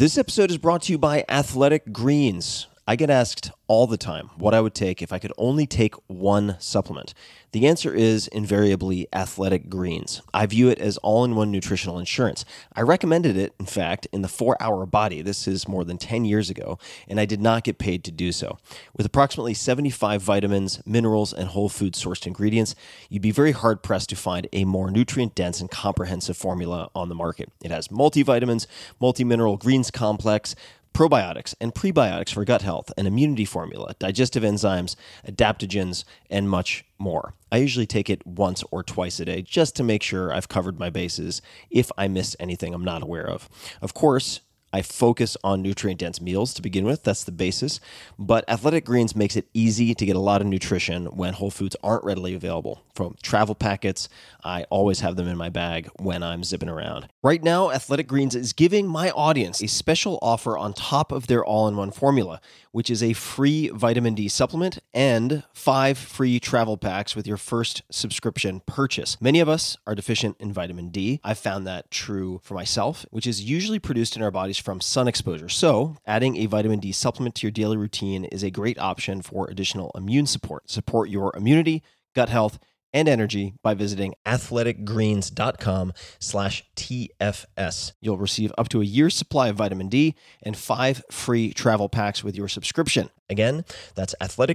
This episode is brought to you by Athletic Greens. I get asked all the time what I would take if I could only take one supplement. The answer is invariably Athletic Greens. I view it as all-in-one nutritional insurance. I recommended it, in fact, in the 4-Hour Body. This is more than 10 years ago, and I did not get paid to do so. With approximately 75 vitamins, minerals, and whole food-sourced ingredients, you'd be very hard-pressed to find a more nutrient-dense and comprehensive formula on the market. It has multivitamins, multi-mineral greens complex, probiotics and prebiotics for gut health, an immunity formula, digestive enzymes, adaptogens, and much more. I usually take it once or twice a day just to make sure I've covered my bases if I missed anything I'm not aware of. Of course, I focus on nutrient-dense meals to begin with. That's the basis. But Athletic Greens makes it easy to get a lot of nutrition when whole foods aren't readily available. From travel packets, I always have them in my bag when I'm zipping around. Right now, Athletic Greens is giving my audience a special offer on top of their all-in-one formula, which is a free vitamin D supplement and 5 free travel packs with your first subscription purchase. Many of us are deficient in vitamin D. I've found that true for myself, which is usually produced in our bodies from sun exposure. So, adding a vitamin D supplement to your daily routine is a great option for additional immune support. Support your immunity, gut health, and energy by visiting athleticgreens.com/TFS. You'll receive up to a year's supply of vitamin D and 5 free travel packs with your subscription. Again, that's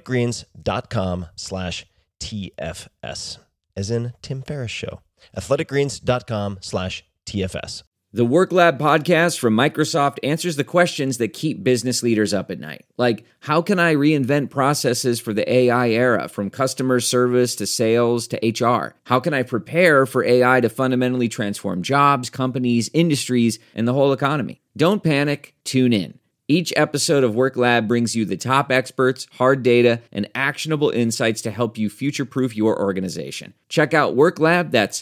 athleticgreens.com/TFS, as in Tim Ferriss Show. athleticgreens.com/TFS. The Work Lab podcast from Microsoft answers the questions that keep business leaders up at night. Like, how can I reinvent processes for the AI era, from customer service to sales to HR? How can I prepare for AI to fundamentally transform jobs, companies, industries, and the whole economy? Don't panic, tune in. Each episode of Work Lab brings you the top experts, hard data, and actionable insights to help you future-proof your organization. Check out Work Lab, that's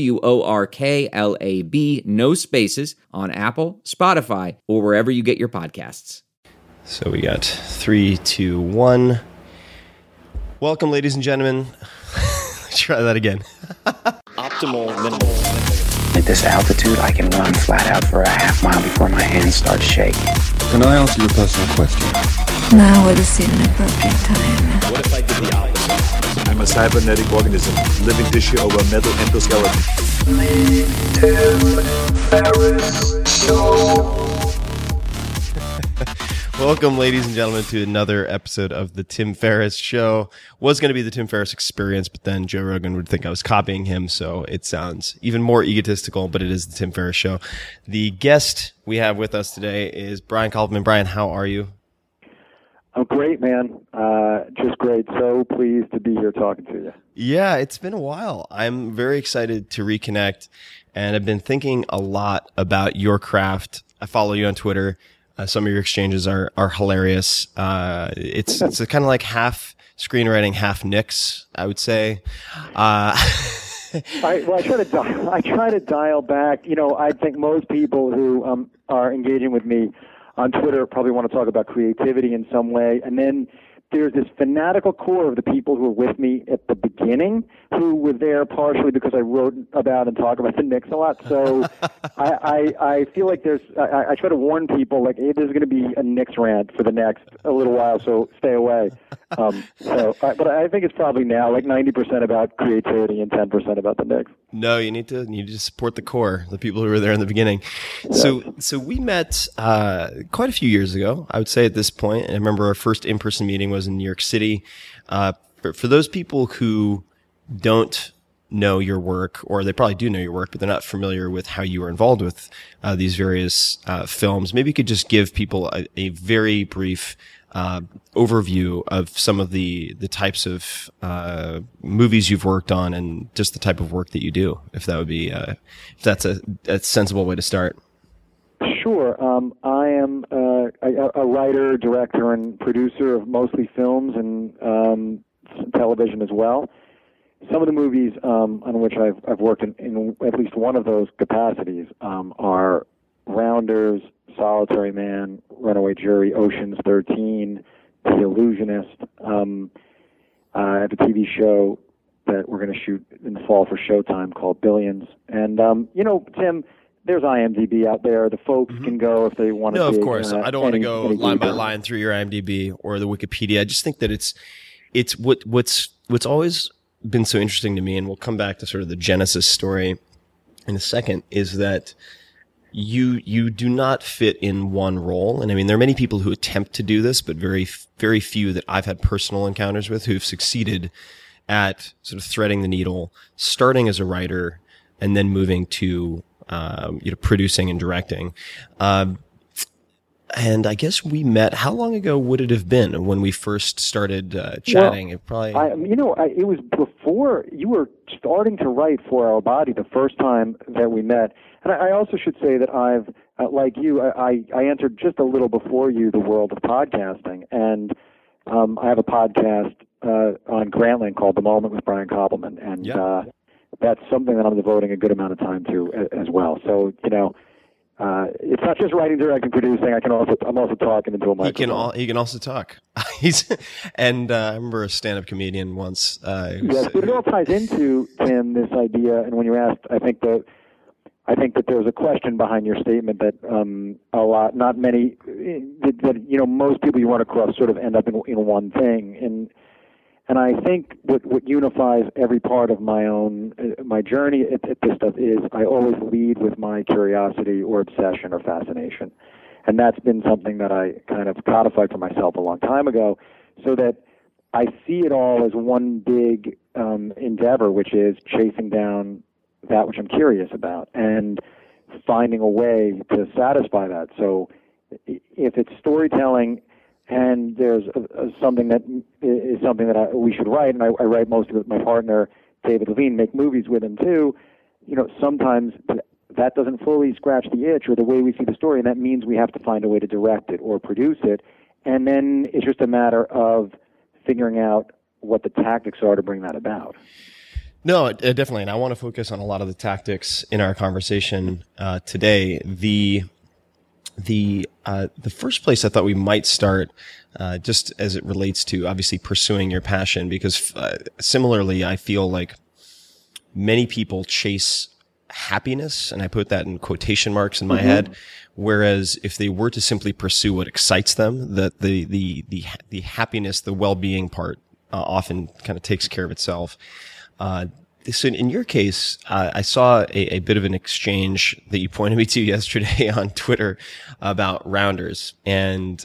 WORKLAB, no spaces, on Apple, Spotify, or wherever you get your podcasts. So we got 3, 2, 1. Welcome, ladies and gentlemen. Let's try that again. Optimal minimal. At this altitude, I can run flat out for a half mile before my hands start shaking. Can I answer your personal question? Now would seem an appropriate time. What if I did the opposite? I'm a cybernetic organism, living tissue over a metal endoskeleton. Welcome, ladies and gentlemen, to another episode of The Tim Ferriss Show. Was going to be The Tim Ferriss Experience, but then Joe Rogan would think I was copying him, so it sounds even more egotistical, but it is The Tim Ferriss Show. The guest we have with us today is Brian Kaufman. Brian, how are you? I'm great, man. Just great. So pleased to be here talking to you. Yeah, it's been a while. I'm very excited to reconnect, and I've been thinking a lot about your craft. I follow you on Twitter. Some of your exchanges are hilarious. It's kind of like half screenwriting, half Knicks, I would say. I try to dial back. You know, I think most people who are engaging with me on Twitter probably want to talk about creativity in some way, and then there's this fanatical core of the people who were with me at the beginning who were there partially because I wrote about and talk about the Knicks a lot. So I feel like I try to warn people, like, hey, there's going to be a Knicks rant for the next a little while, so stay away. But I think it's probably now like 90% about creativity and 10% about the Knicks. No, you need to support the core, the people who were there in the beginning. Yeah. So we met quite a few years ago, I would say at this point. And I remember our first in-person meeting was in New York City. For those people who don't know your work, or they probably do know your work, but they're not familiar with how you were involved with these various films, maybe you could just give people a very brief overview of some of the types of movies you've worked on and just the type of work that you do, if that would be if that's a sensible way to start. Sure. I am a writer, director, and producer of mostly films and television as well. Some of the movies on which I've worked in at least one of those capacities are Rounders, Solitary Man, Runaway Jury, Ocean's 13, The Illusionist. I have a TV show that we're going to shoot in the fall for Showtime called Billions. And, Tim, there's IMDb out there. The folks can go if they want to. No, of dig, course. I don't want to go any line by deeper. line through your IMDb or the Wikipedia. I just think that it's what's always been so interesting to me, and we'll come back to sort of the Genesis story in a second, is that you do not fit in one role. And I mean, there are many people who attempt to do this, but very, very few that I've had personal encounters with who've succeeded at sort of threading the needle, starting as a writer and then moving to, producing and directing. And I guess we met, how long ago would it have been when we first started chatting? Well, it probably, it was before you were starting to write 4 Hour Body the first time that we met. And I also should say that I've, like you, I entered just a little before you the world of podcasting. And I have a podcast on Grantland called The Moment with Brian Koppelman. And that's something that I'm devoting a good amount of time to as well. So, it's not just writing, directing, producing. I'm also talking into a microphone. He can also talk. I remember a stand-up comedian once. Yes, but it all ties into, Tim, this idea. And when you asked, I think that there's a question behind your statement that most people you run across sort of end up in one thing. And I think what unifies every part of my journey at this stuff is I always lead with my curiosity or obsession or fascination. And that's been something that I kind of codified for myself a long time ago, so that I see it all as one big endeavor, which is chasing down that which I'm curious about and finding a way to satisfy that. So if it's storytelling, and there's something that we should write, and I write most of it with my partner, David Levine, make movies with him too. Sometimes that doesn't fully scratch the itch or the way we see the story, and that means we have to find a way to direct it or produce it. And then it's just a matter of figuring out what the tactics are to bring that about. No, definitely. And I want to focus on a lot of the tactics in our conversation today. The first place I thought we might start, just as it relates to obviously pursuing your passion, because similarly, I feel like many people chase happiness, and I put that in quotation marks in my head. Whereas if they were to simply pursue what excites them, that the happiness, the well-being part, often kind of takes care of itself. So in your case, I saw a bit of an exchange that you pointed me to yesterday on Twitter about Rounders, and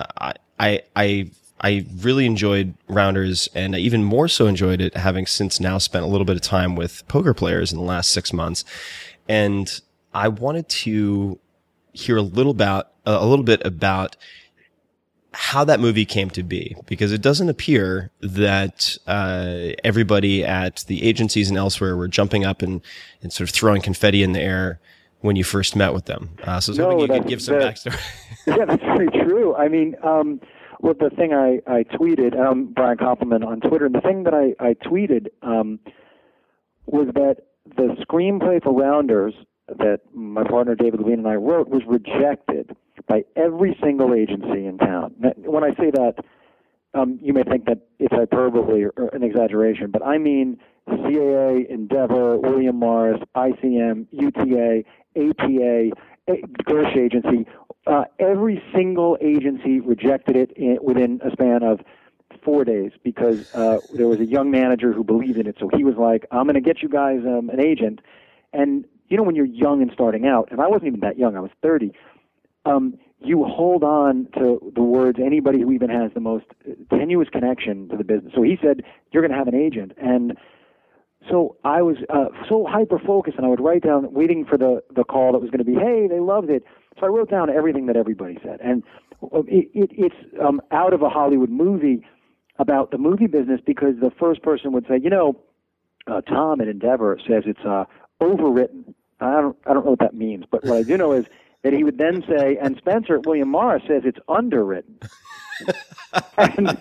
I really enjoyed Rounders, and I even more so enjoyed it having since now spent a little bit of time with poker players in the last 6 months, and I wanted to hear a little bit about how that movie came to be, because it doesn't appear that everybody at the agencies and elsewhere were jumping up and sort of throwing confetti in the air when you first met with them. So I was hoping you could give some backstory. Yeah, that's very true. I mean, the thing I tweeted, Brian Koppelman on Twitter, and the thing that I tweeted was that the screenplay for Rounders that my partner David Levine and I wrote was rejected by every single agency in town. When I say that, you may think that it's hyperbole or an exaggeration, but I mean CAA, Endeavor, William Morris, ICM, UTA, APA, Gersh Agency. Every single agency rejected it within a span of 4 days because there was a young manager who believed in it. So he was like, I'm going to get you guys an agent. And, when you're young and starting out, and I wasn't even that young, I was 30, you hold on to the words anybody who even has the most tenuous connection to the business. So he said, you're going to have an agent. And so I was so hyper-focused, and I would write down, waiting for the call that was going to be, hey, they loved it. So I wrote down everything that everybody said. And it's out of a Hollywood movie about the movie business, because the first person would say, Tom at Endeavor says it's overwritten. I don't know what that means, but what I do know is that he would then say, and Spencer at William Morris says it's underwritten. and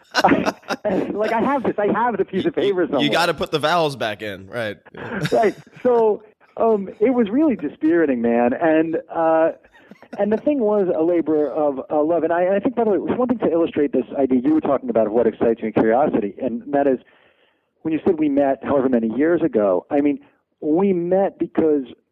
I have this. I have the piece of paper somewhere. You got to put the vowels back in, right? Right. So it was really dispiriting, man. And the thing was a labor of love. And I think, by the way, it was one thing to illustrate this idea you were talking about of what excites you and curiosity, and that is when you said we met however many years ago. I mean, we met because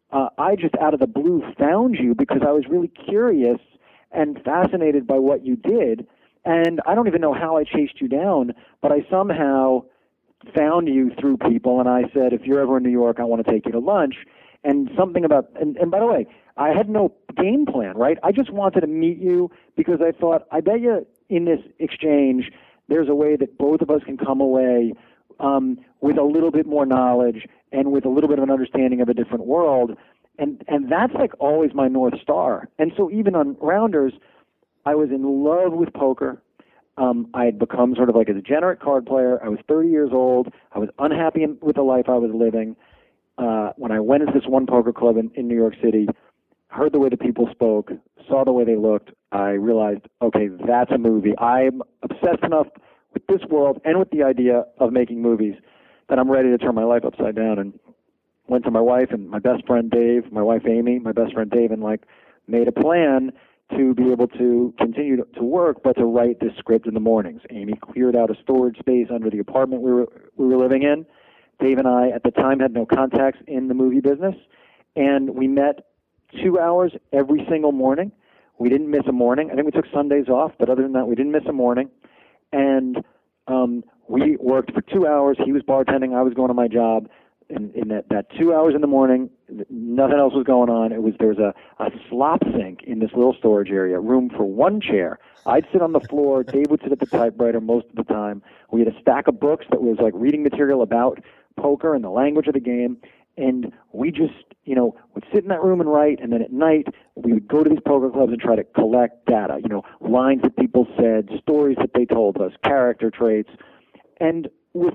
I just out of the blue found you because I was really curious and fascinated by what you did. And I don't even know how I chased you down, but I somehow found you through people, and I said, if you're ever in New York, I want to take you to lunch. And something about, and by the way, I had no game plan, right? I just wanted to meet you because I thought, I bet you in this exchange, there's a way that both of us can come away with a little bit more knowledge and with a little bit of an understanding of a different world. And that's like always my North Star. And so even on Rounders, I was in love with poker. I had become sort of like a degenerate card player. I was 30 years old. I was unhappy with the life I was living. When I went into this one poker club in New York City, heard the way the people spoke, saw the way they looked, I realized, okay, that's a movie. I'm obsessed enough with this world and with the idea of making movies that I'm ready to turn my life upside down. And went to my wife and my best friend Dave, my wife Amy, my best friend Dave, and like made a plan to be able to continue to work, but to write this script in the mornings. Amy cleared out a storage space under the apartment we were living in. Dave and I, at the time, had no contacts in the movie business, and we met 2 hours every single morning. We didn't miss a morning. I think we took Sundays off, but other than that, we didn't miss a morning. And we worked for 2 hours. He was bartending. I was going to my job. In that 2 hours in the morning, nothing else was going on. There was a slop sink in this little storage area, room for one chair. I'd sit on the floor. Dave would sit at the typewriter most of the time. We had a stack of books that was like reading material about poker and the language of the game. And we just, would sit in that room and write. And then at night, we would go to these poker clubs and try to collect data, lines that people said, stories that they told us, character traits. And with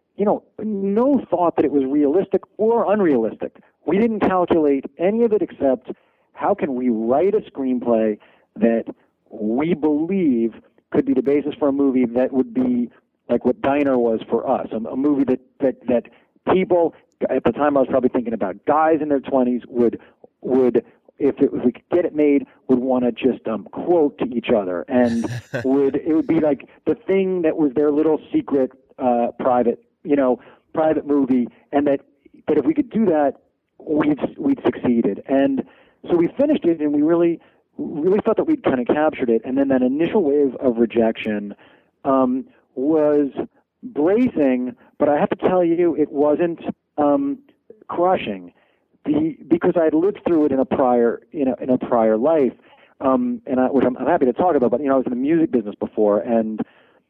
no thought that it was realistic or unrealistic. We didn't calculate any of it except how can we write a screenplay that we believe could be the basis for a movie that would be like what Diner was for us, a movie that people, at the time I was probably thinking about guys in their 20s would if we could get it made, would want to just quote to each other, and it would be like the thing that was their little secret private movie, and that if we could do that, we'd succeeded. And so we finished it, and we really thought that we'd kind of captured it. And then that initial wave of rejection was bracing, but I have to tell you, it wasn't crushing, because I had lived through it in a prior life, which I'm happy to talk about. But I was in the music business before, and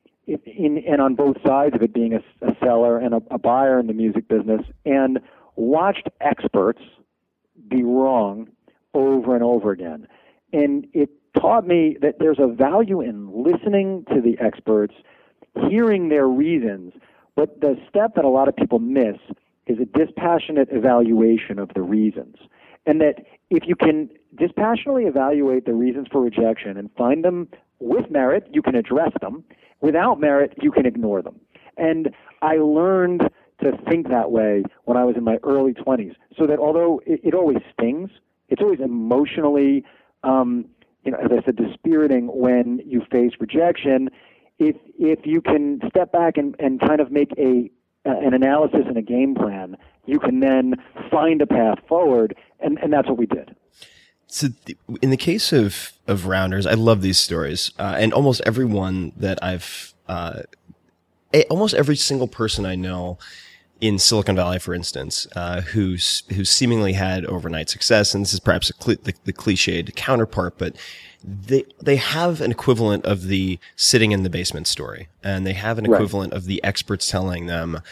on both sides of it, being a seller and a buyer in the music business, and watched experts be wrong over and over again. And it taught me that there's a value in listening to the experts, hearing their reasons, but the step that a lot of people miss is a dispassionate evaluation of the reasons. And that if you can dispassionately evaluate the reasons for rejection and find them with merit, you can address them. Without merit, you can ignore them. And I learned to think that way when I was in my early 20s, so that although it always stings, it's always emotionally, as I said, dispiriting when you face rejection. If you can step back and kind of make an analysis and a game plan, you can then find a path forward, and that's what we did. So in the case of Rounders, I love these stories, and almost everyone that almost every single person I know in Silicon Valley, for instance, who's seemingly had overnight success, and this is perhaps the cliched counterpart, but they have an equivalent of the sitting in the basement story, and they have an equivalent of the experts telling them,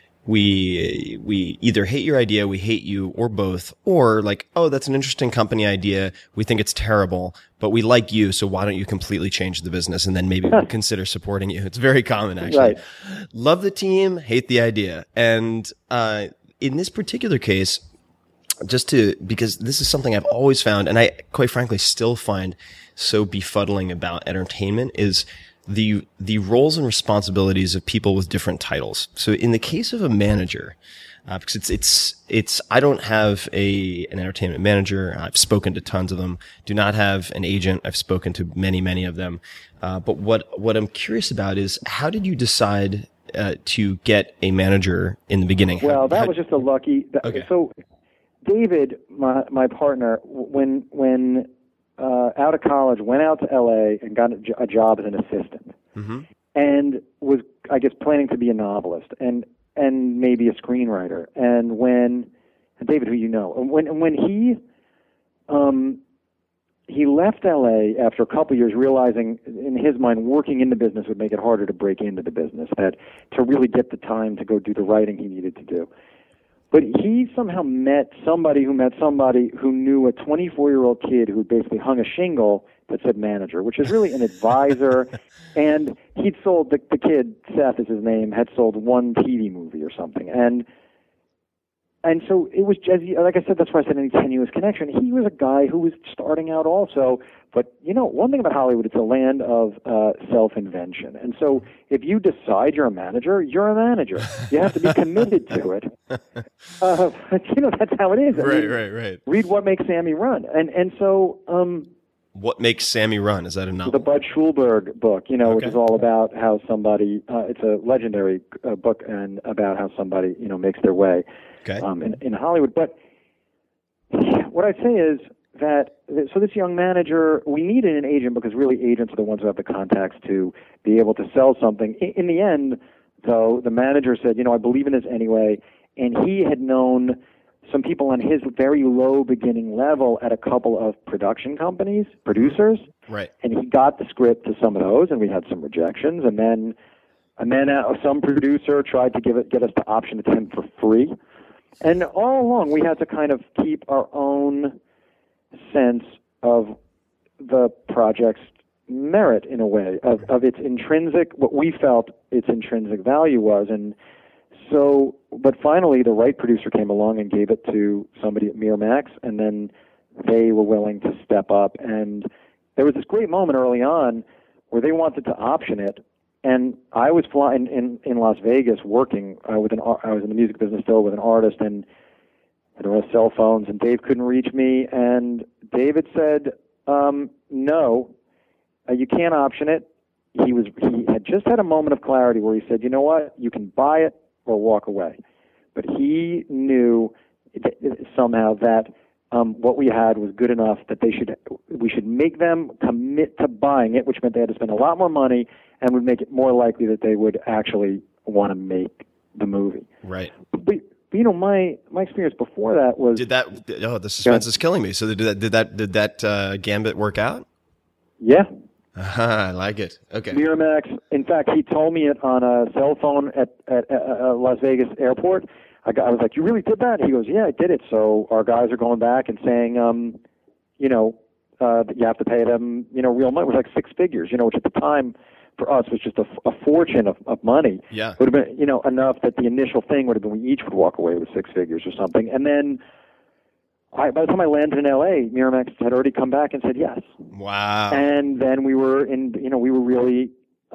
we either hate your idea, we hate you, or both, or like, oh, that's an interesting company idea, we think it's terrible, but we like you, so why don't you completely change the business, and then maybe we'll consider supporting you. It's very common, actually. Right. Love the team, hate the idea. And in this particular case, because this is something I've always found, and I quite frankly still find so befuddling about entertainment, is the roles and responsibilities of people with different titles. So in the case of a manager, because it's I don't have an entertainment manager. I've spoken to tons of them. Do not have an agent. I've spoken to many of them. But what I'm curious about is, how did you decide to get a manager in the beginning? Well, that was just a lucky. Okay. So David, my partner, when out of college, went out to L.A. and got a job as an assistant, and was, I guess, planning to be a novelist and maybe a screenwriter. And David, who you know, when he left L.A. after a couple of years, realizing in his mind working in the business would make it harder to break into the business, that to really get the time to go do the writing he needed to do. But he somehow met somebody who knew a 24-year-old kid who basically hung a shingle that said manager, which is really an advisor. And he'd sold, the kid, Seth is his name, had sold one TV movie or something. And so it was, like I said, that's why I said any tenuous connection. He was a guy who was starting out also. But, one thing about Hollywood, it's a land of self-invention. And so if you decide you're a manager, you're a manager. You have to be committed to it. But, that's how it is. Right. Read What Makes Sammy Run. And so... What Makes Sammy Run? Is that a novel? The Bud Schulberg book, which is all about how somebody, it's a legendary book and about how somebody, makes their way in Hollywood. But what I'd say is that, so this young manager, we needed an agent because really agents are the ones who have the contacts to be able to sell something. In the end, though, the manager said, I believe in this anyway, and he had known some people on his very low beginning level at a couple of production companies, producers. Right. And he got the script to some of those, and we had some rejections. And then some producer tried to get us to option it to him for free. And all along, we had to kind of keep our own sense of the project's merit, in a way, of its intrinsic, what we felt its intrinsic value was. And so, but finally, the right producer came along and gave it to somebody at Miramax, and then they were willing to step up. And there was this great moment early on where they wanted to option it, and I was flying in Las Vegas working I was in the music business still with an artist, and there were cell phones, and Dave couldn't reach me, and David said, no, you can't option it. He had just had a moment of clarity where he said, you know what, you can buy it or walk away. But he knew somehow that what we had was good enough that we should make them commit to buying it, which meant they had to spend a lot more money and would make it more likely that they would actually want to make the movie. Right. But my experience before that was the suspense is killing me. So did that gambit work out? Yeah. I like it. Okay. Miramax. In fact, he told me it on a cell phone at Las Vegas airport. I was like, "You really did that?" He goes, "Yeah, I did it." So our guys are going back and saying, you have to pay them, real money. It was like six figures, which at the time for us was just a fortune of money. Yeah. It would have been, enough that the initial thing would have been we each would walk away with six figures or something, and then. By the time I landed in L.A., Miramax had already come back and said yes. Wow! And then we were really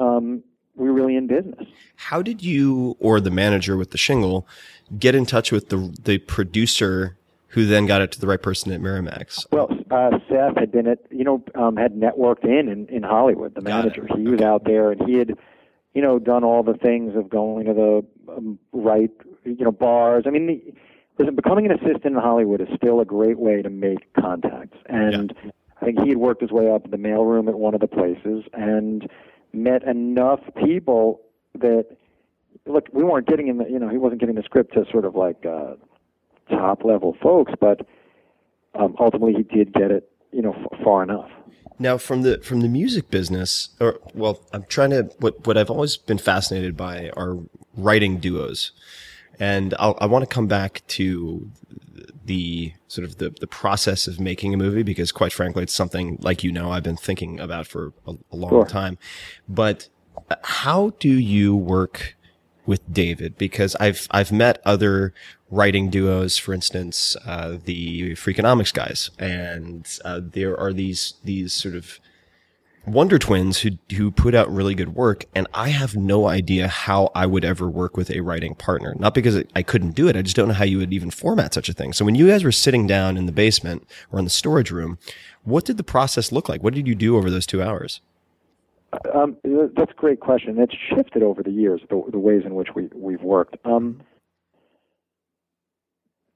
in business. How did you or the manager with the shingle get in touch with the producer who then got it to the right person at Miramax? Well, Seth had been had networked in Hollywood. The manager, he was out there, and he had done all the things of going to the right bars. I mean. Becoming an assistant in Hollywood is still a great way to make contacts. And I think he had worked his way up in the mailroom at one of the places and met enough people that, look, we weren't getting him, he wasn't getting the script to sort of like top-level folks, but ultimately he did get it, far enough. Now, from the music business, I'm trying to, what I've always been fascinated by are writing duos. And I want to come back to the sort of the process of making a movie, because quite frankly, it's something I've been thinking about for a long time. But how do you work with David? Because I've met other writing duos, for instance, the Freakonomics guys, and there are these sort of Wonder Twins who put out really good work, and I have no idea how I would ever work with a writing partner. Not because I couldn't do it, I just don't know how you would even format such a thing. So when you guys were sitting down in the basement or in the storage room, what did the process look like? What did you do over those 2 hours? That's a great question. It's shifted over the years, the ways in which we've worked.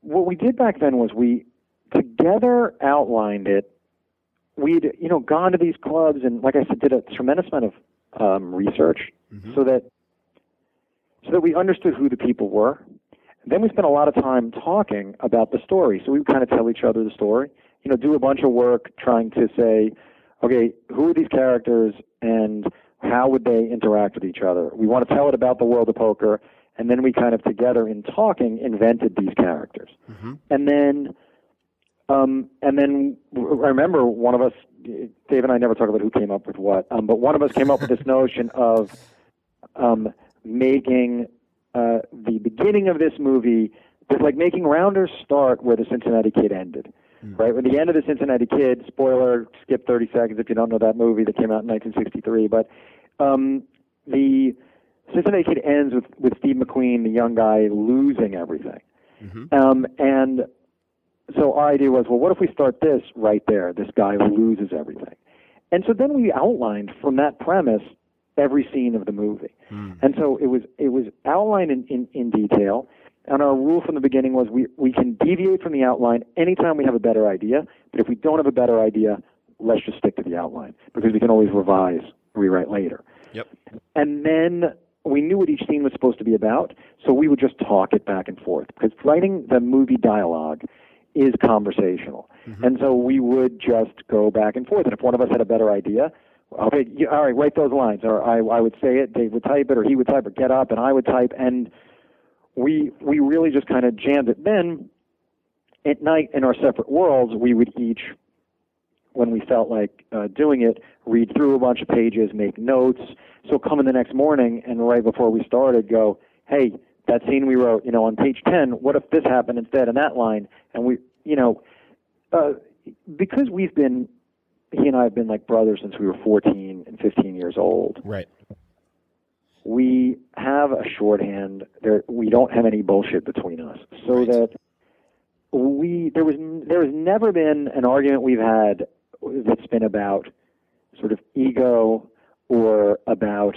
what we did back then was we together outlined it. We'd, gone to these clubs and, like I said, did a tremendous amount of research so that we understood who the people were. And then we spent a lot of time talking about the story. So we would kind of tell each other the story, do a bunch of work trying to say, okay, who are these characters and how would they interact with each other? We want to tell it about the world of poker. And then we kind of together in talking invented these characters. And then I remember one of us, Dave and I never talk about who came up with what, but one of us came up with this notion of making the beginning of this movie, like making Rounders start where the Cincinnati Kid ended. Right? When the end of the Cincinnati Kid, spoiler, skip 30 seconds if you don't know that movie that came out in 1963, but the Cincinnati Kid ends with Steve McQueen, the young guy, losing everything. And so our idea was, well, what if we start this right there, this guy who loses everything? And so then we outlined from that premise every scene of the movie. And so it was outlined in detail. And our rule from the beginning was we can deviate from the outline anytime we have a better idea, but if we don't have a better idea, let's just stick to the outline because we can always rewrite later. Yep. And then we knew what each scene was supposed to be about, so we would just talk it back and forth because writing the movie dialogue is conversational. And so we would just go back and forth. And if one of us had a better idea, okay, all right, write those lines. Or I would say it, Dave would type it, or he would type, or get up, and I would type. And we really just kind of jammed it. Then at night in our separate worlds, we would each, when we felt like doing it, read through a bunch of pages, make notes. So come in the next morning and right before we started, go, hey, that scene we wrote, on page 10, what if this happened instead in that line? And we, because he and I have been like brothers since we were 14 and 15 years old. Right. We have a shorthand. We don't have any bullshit between us, so that there has never been an argument we've had that's been about sort of ego or about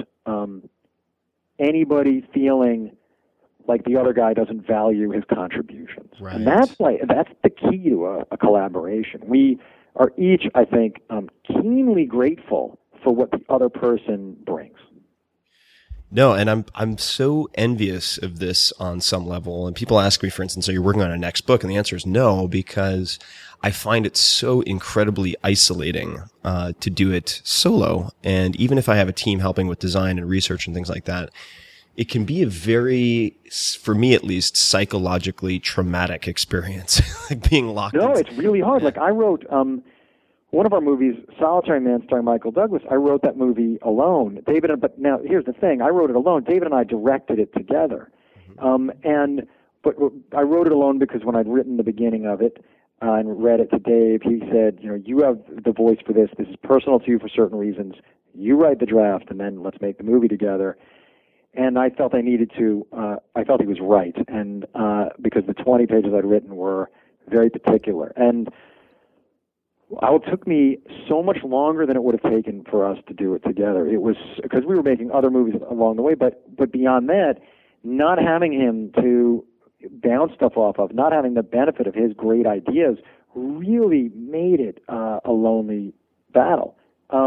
anybody feeling like the other guy doesn't value his contributions. Right. And that's the key to a collaboration. We are each, I think, keenly grateful for what the other person brings. No, and I'm so envious of this on some level. And people ask me, for instance, are you working on a next book? And the answer is no, because I find it so incredibly isolating to do it solo. And even if I have a team helping with design and research and things like that, it can be a very, for me at least, psychologically traumatic experience, like being locked in. No, it's really hard. Like I wrote one of our movies, Solitary Man, starring Michael Douglas. I wrote that movie alone. But now here's the thing: I wrote it alone. David and I directed it together, but I wrote it alone because when I'd written the beginning of it and read it to Dave, he said, you have the voice for this. This is personal to you for certain reasons. You write the draft, and then let's make the movie together. And I felt I needed to. I felt he was right, and because the 20 pages I'd written were very particular, and it took me so much longer than it would have taken for us to do it together. It was because we were making other movies along the way, but beyond that, not having him to bounce stuff off of, not having the benefit of his great ideas, really made it a lonely battle.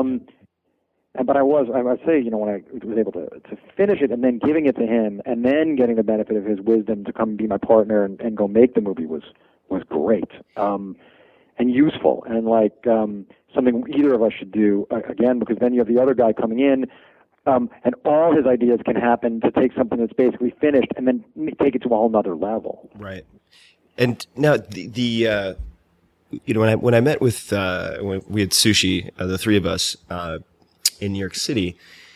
But I would say, when I was able to finish it and then giving it to him and then getting the benefit of his wisdom to come be my partner and go make the movie was great and useful and like something either of us should do again, because then you have the other guy coming in and all his ideas can happen to take something that's basically finished and then take it to a whole nother level. Right. And now when I met with when we had sushi, the three of us in New York City,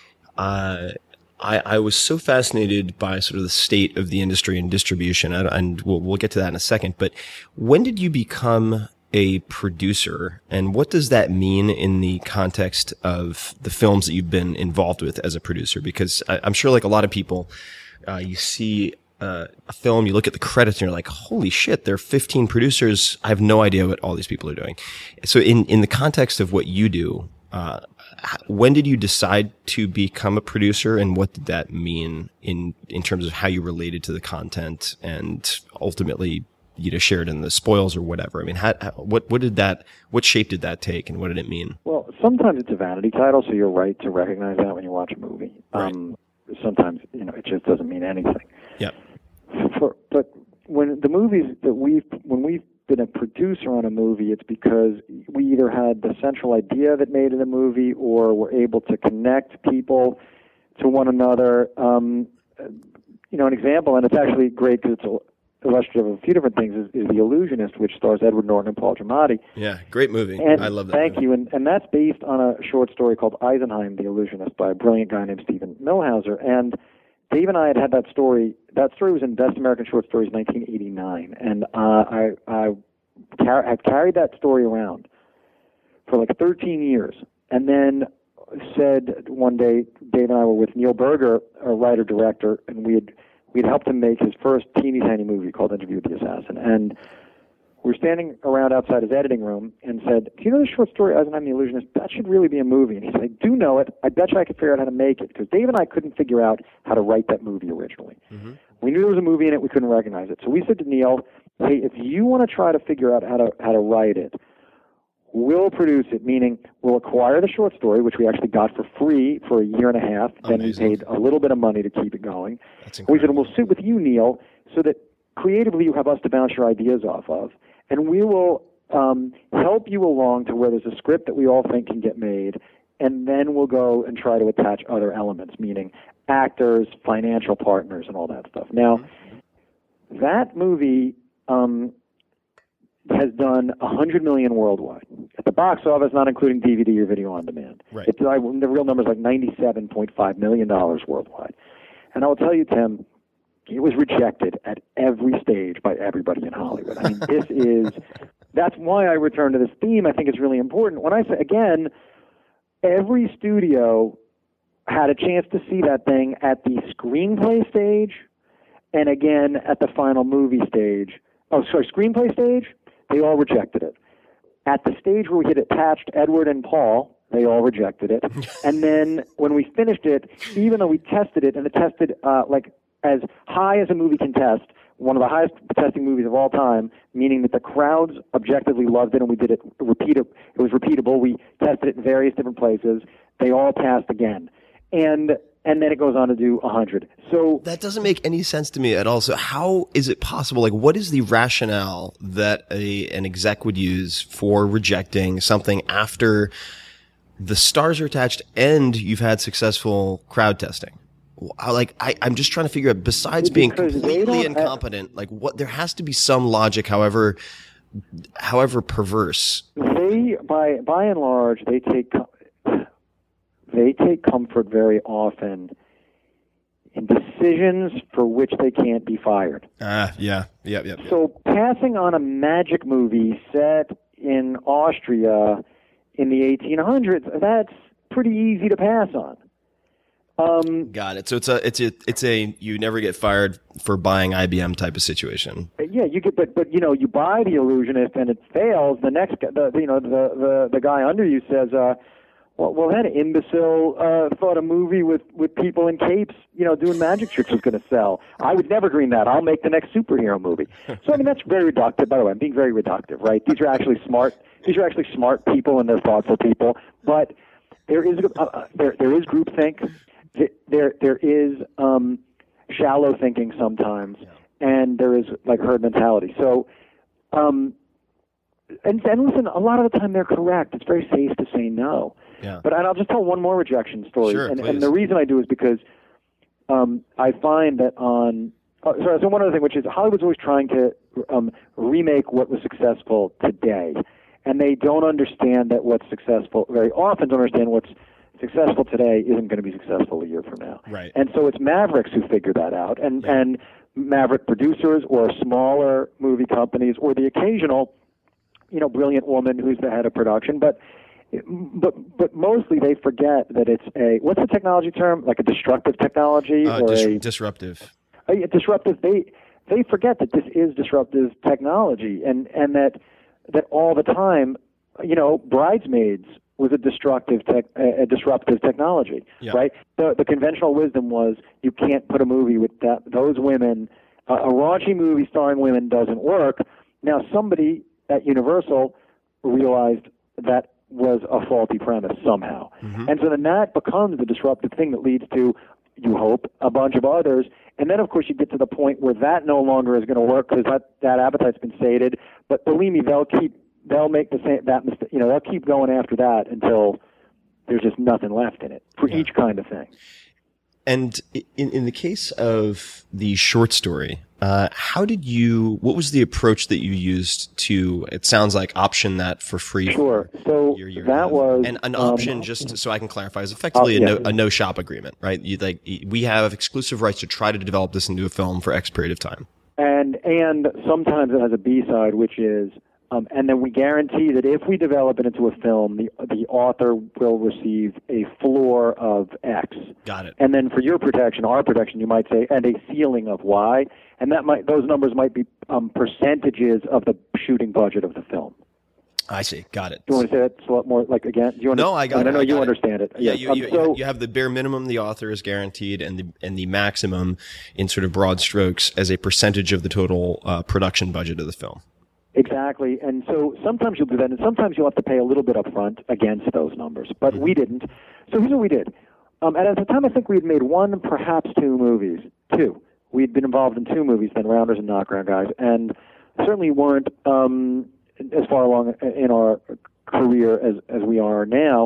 I was so fascinated by sort of the state of the industry and distribution, and we'll get to that in a second. But when did you become a producer, and what does that mean in the context of the films that you've been involved with as a producer? Because I'm sure, like a lot of people, you see a film, you look at the credits, and you're like, holy shit, there are 15 producers. I have no idea what all these people are doing. So in the context of what you do, when did you decide to become a producer, and what did that mean in terms of how you related to the content and ultimately shared in the spoils or whatever. I mean, what shape did that take, and what did it mean? Well, sometimes it's a vanity title, so you're right to recognize that when you watch a movie. Right. Sometimes, it just doesn't mean anything. Yeah. But when we've been a producer on a movie, it's because we either had the central idea that made it a movie, or were able to connect people to one another. An example, and it's actually great because it's illustrative of a few different things, is The Illusionist, which stars Edward Norton and Paul Giamatti. Yeah, great movie. And I love that. Thank movie. you. And that's based on a short story called Eisenheim, The Illusionist, by a brilliant guy named Stephen Millhauser. And Dave and I had that story. That story was in Best American Short Stories 1989. And I've carried that story around for like 13 years. And then said one day, Dave and I were with Neil Berger, a writer-director, and we'd helped him make his first teeny-tiny movie called Interview with the Assassin. And we were standing around outside his editing room and said, do you know the short story, Eisenheim the Illusionist? That should really be a movie. And he said, I do know it. I bet you I could figure out how to make it. Because Dave and I couldn't figure out how to write that movie originally. Mm-hmm. We knew there was a movie in it. We couldn't recognize it. So we said to Neil, hey, if you want to try to figure out how to write it, we'll produce it, meaning we'll acquire the short story, which we actually got for free for a year and a half. Then we paid a little bit of money to keep it going. That's incredible. We said, we'll sit with you, Neil, so that creatively you have us to bounce your ideas off of. And we will help you along to where there's a script that we all think can get made. And then we'll go and try to attach other elements, meaning actors, financial partners, and all that stuff. Now, that movie has done $100 million worldwide at the box office, not including DVD or video on demand. Right. The real number is like $97.5 million worldwide. And I will tell you, Tim, it was rejected at every stage by everybody in Hollywood. I mean, that's why I return to this theme. I think it's really important. When I say, again, every studio had a chance to see that thing at the screenplay stage and again at the final movie stage. Screenplay stage, they all rejected it. At the stage where we had attached Edward and Paul, they all rejected it. And then when we finished it, even though we tested it, and it tested like as high as a movie can test, one of the highest testing movies of all time, meaning that the crowds objectively loved it, and we did it it was repeatable. We tested it in various different places. They all passed again. And then it goes on to do 100. So that doesn't make any sense to me at all. So how is it possible? Like, what is the rationale that an exec would use for rejecting something after the stars are attached and you've had successful crowd testing? I'm just trying to figure out, besides being completely incompetent, like what, there has to be some logic, however perverse. They, by and large, they take comfort very often in decisions for which they can't be fired. Yeah. So passing on a magic movie set in Austria in the 1800s, that's pretty easy to pass on. Got it. So it's a you never get fired for buying IBM type of situation. Yeah, you get, but you buy The Illusionist and it fails. The next, the guy under you says, well, that imbecile thought a movie with people in capes, doing magic tricks was going to sell. I would never green that. I'll make the next superhero movie. So, I mean, that's very reductive. By the way, I'm being very reductive, right? These are actually smart. These are actually smart people, and they're thoughtful people. But there is groupthink. There is shallow thinking sometimes, and there is like herd mentality. So, and listen, a lot of the time they're correct. It's very safe to say no. Yeah. But I'll just tell one more rejection story. Sure, and the reason I do is because I find that so one other thing, which is Hollywood's always trying to remake what was successful today. And they don't understand that what's successful, very often don't understand what's successful today isn't going to be successful a year from now. Right. And so it's Mavericks who figure that out. And Maverick producers or smaller movie companies or the occasional, brilliant woman who's the head of production. But mostly they forget that it's what's the technology term? Like a destructive technology? Disruptive. Disruptive. They forget that this is disruptive technology and that all the time, Bridesmaids was a disruptive technology, right? The conventional wisdom was you can't put a movie with those women a raunchy movie starring women doesn't work. Now, somebody at Universal realized that was a faulty premise somehow. And so then that becomes the disruptive thing that leads to, you hope, a bunch of others. And then, of course, you get to the point where that no longer is going to work because that appetite's been sated. But believe me, they'll make the same that mistake. They'll keep going after that until there's just nothing left in it for each kind of thing. And in the case of the short story, what was the approach that you used to, it sounds like, option that for free? Sure. So that was... And an option, just so I can clarify, is effectively a no-shop agreement, right? We have exclusive rights to try to develop this into a film for X period of time. And sometimes it has a B-side, which is... and then we guarantee that if we develop it into a film, the author will receive a floor of X. Got it. And then for your protection, our protection, you might say, and a ceiling of Y. And those numbers might be percentages of the shooting budget of the film. I see. Got it. Do you want to say that a lot more, like, again? No, I got it. I know you understand it. Yeah, you have the bare minimum the author is guaranteed and the maximum in sort of broad strokes as a percentage of the total production budget of the film. Exactly. And so sometimes you'll do that, and sometimes you'll have to pay a little bit up front against those numbers. But we didn't. So here's what we did. And at the time, I think we had made one, perhaps two movies. Two. We'd been involved in two movies then, Rounders and Knockaround Guys, and certainly weren't as far along in our career as we are now.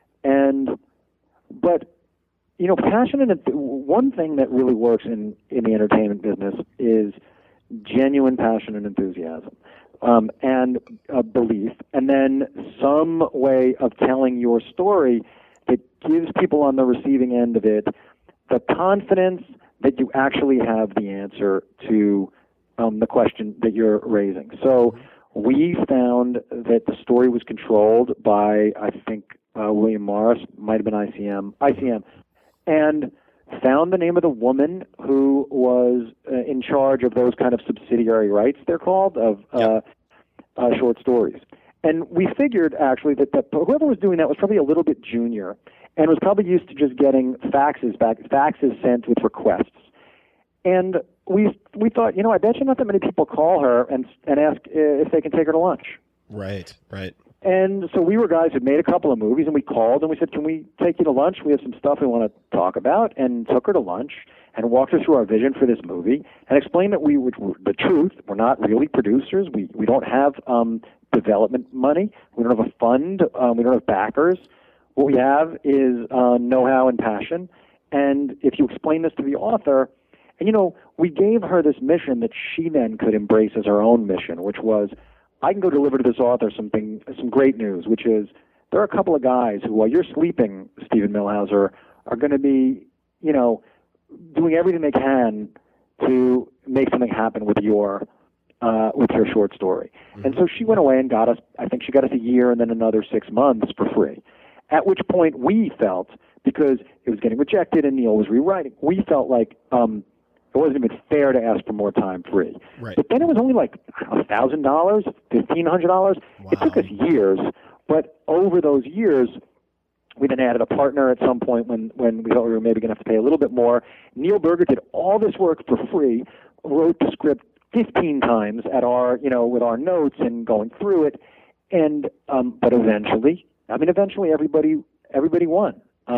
But passion, and one thing that really works in the entertainment business is genuine passion and enthusiasm. And belief, and then some way of telling your story that gives people on the receiving end of it the confidence that you actually have the answer to the question that you're raising. So we found that the story was controlled by, I think, William Morris, might have been ICM, and found the name of the woman who was in charge of those kind of subsidiary rights, they're called, of short stories. And we figured, actually, that whoever was doing that was probably a little bit junior and was probably used to just getting faxes sent with requests. And we thought, I bet you not that many people call her and ask if they can take her to lunch. Right. And so we were guys who'd made a couple of movies, and we called and we said, can we take you to lunch? We have some stuff we want to talk about, and took her to lunch and walked her through our vision for this movie and explained that we were the truth. We're not really producers. We don't have development money. We don't have a fund. We don't have backers. What we have is know-how and passion. And if you explain this to the author, and we gave her this mission that she then could embrace as her own mission, which was, I can go deliver to this author some great news, which is there are a couple of guys who, while you're sleeping, Stephen Millhauser, are going to be, doing everything they can to make something happen with your short story. Mm-hmm. And so she went away and got us a year and then another 6 months for free. At which point we felt, because it was getting rejected and Neil was rewriting, we felt like it wasn't even fair to ask for more time free. Right. But then it was only like $1,000, $1,500. Wow. It took us years, but over those years, we then added a partner at some point when we thought we were maybe going to have to pay a little bit more. Neil Berger did all this work for free, wrote the script 15 times at our, with our notes and going through it, and but eventually everybody won.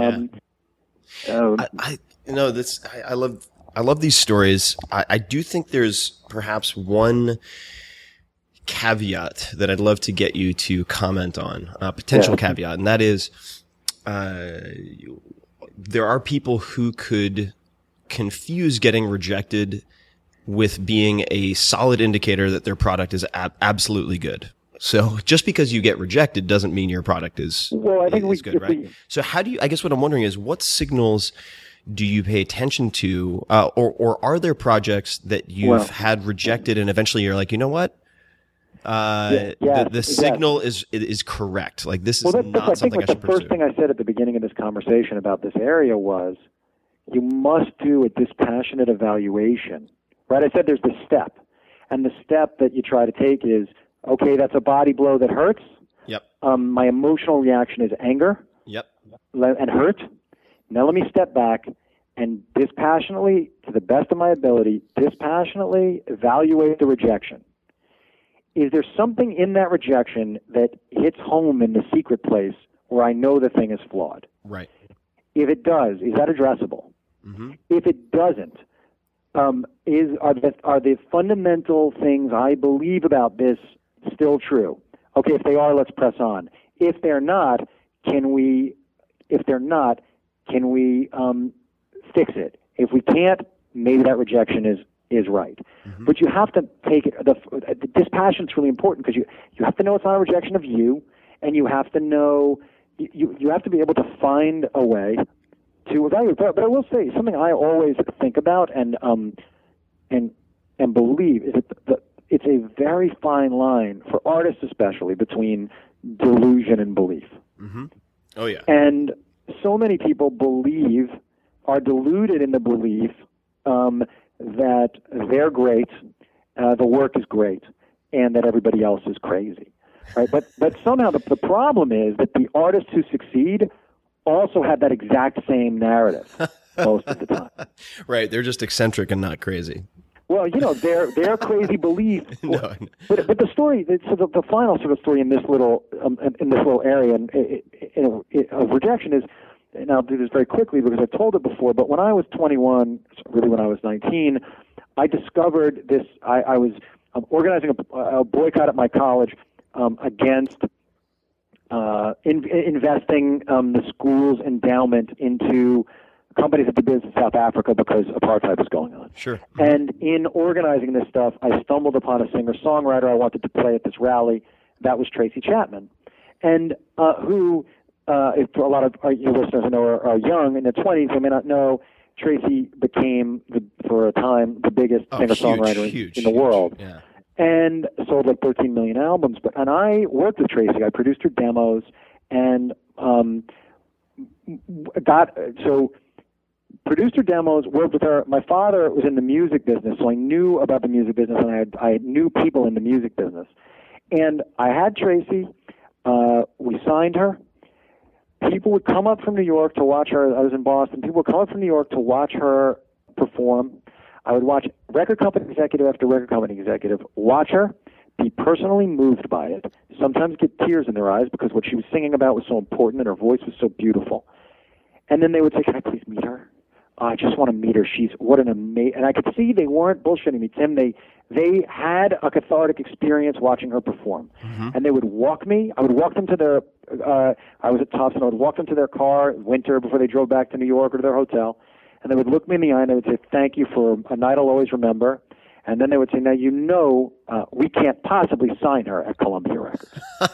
I love these stories. I do think there's perhaps one caveat that I'd love to get you to comment on, a potential caveat, and that is there are people who could confuse getting rejected with being a solid indicator that their product is absolutely good. So just because you get rejected doesn't mean your product is good, right? So I guess what I'm wondering is, what signals do you pay attention to, or are there projects that you've had rejected and eventually you're like, you know what? The signal is correct. Like, this is not something I should pursue. The first thing I said at the beginning of this conversation about this area was, you must do a dispassionate evaluation, right? I said there's this step, and the step that you try to take is, okay, that's a body blow that hurts. Yep. My emotional reaction is anger. Yep. And hurt. Now let me step back and dispassionately, to the best of my ability, dispassionately evaluate the rejection. Is there something in that rejection that hits home in the secret place where I know the thing is flawed? Right. If it does, is that addressable? Mm-hmm. If it doesn't, are the fundamental things I believe about this still true? Okay, if they are, let's press on. If they're not, can we fix it? If we can't, maybe that rejection is right. Mm-hmm. But you have to take it. The dispassion is really important because you have to know it's not a rejection of you, and you have to know you have to be able to find a way to evaluate. But I will say something I always think about and believe is that it's a very fine line for artists, especially between delusion and belief. Mm-hmm. Oh yeah. And so many people are deluded in the belief that they're great, the work is great, and that everybody else is crazy. Right? But somehow the problem is that the artists who succeed also have that exact same narrative most of the time. Right. They're just eccentric and not crazy. Well, their crazy belief. No. But the story, so the final sort of story in this little area of rejection is, and I'll do this very quickly because I've told it before. But when I was 21, really when I was 19, I discovered this. I was organizing a boycott at my college against investing the school's endowment into companies that did business in South Africa because apartheid was going on. Sure. And in organizing this stuff, I stumbled upon a singer-songwriter I wanted to play at this rally. That was Tracy Chapman, and who, if a lot of your listeners I know are young in their 20s, they may not know. Tracy became, for a time, the biggest singer-songwriter in the world. Yeah. And sold like 13 million albums. And I worked with Tracy. I produced her demos, and produced her demos, worked with her. My father was in the music business, so I knew about the music business, and I knew people in the music business. And I had Tracy. We signed her. People would come up from New York to watch her. I was in Boston. People would come up from New York to watch her perform. I would watch record company executive after record company executive watch her, be personally moved by it, sometimes get tears in their eyes because what she was singing about was so important and her voice was so beautiful. And then they would say, "Can I please meet her? I just want to meet her. She's what an amazing..." And I could see they weren't bullshitting me, Tim. They had a cathartic experience watching her perform. Mm-hmm. And they would walk me. I would walk them to their... I was at Tufts, and I would walk them to their car winter before they drove back to New York or to their hotel. And they would look me in the eye and they would say, "Thank you for a night I'll always remember." And then they would say, "Now we can't possibly sign her at Columbia Records."